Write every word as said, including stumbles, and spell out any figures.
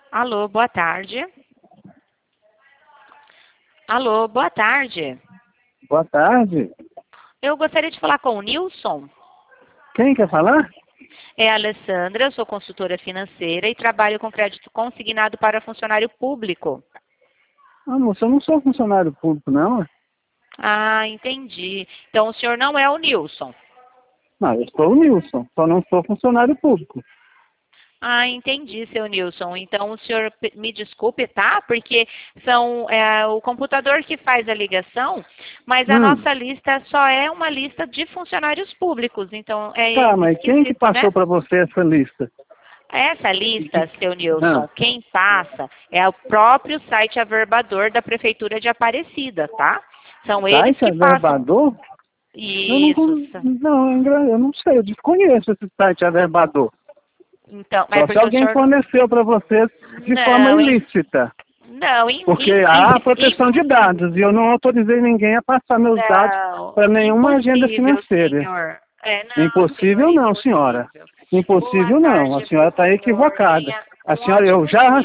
Alô, boa tarde. Alô, boa tarde. Boa tarde. Eu gostaria de falar com o Nilson. Quem quer falar? É a Alessandra, eu sou consultora financeira e trabalho com crédito consignado para funcionário público. Ah, moça, eu não sou funcionário público, não. Ah, entendi. Então o senhor não é o Nilson. Não, eu sou o Nilson, só não sou funcionário público. Ah, entendi, seu Nilson. Então o senhor pe- me desculpe, tá? Porque são é, o computador que faz a ligação, mas a Hum, nossa lista só é uma lista de funcionários públicos. Então é tá, mas quem que esquisito, né? passou para você essa lista? Essa De- lista, seu Ah, Nilson, quem passa é o próprio site averbador da Prefeitura de Aparecida, tá? São eles site que passam. Averbador? Eu não, Isso. con- não, engra- eu não sei, eu desconheço esse site Averbador. Então, é Só se porque o alguém senhor. forneceu para vocês de forma Não, em- ilícita. não, em- Porque há impossível. proteção de dados e eu não autorizei ninguém a passar meus dados Não, para nenhuma agenda impossível, financeira. senhor. É, não, senhor, Impossível é não, senhora. impossível. Boa Impossível não. A tarde para senhora o está senhor. equivocada. Tenha A um senhora, eu ótimo já dia.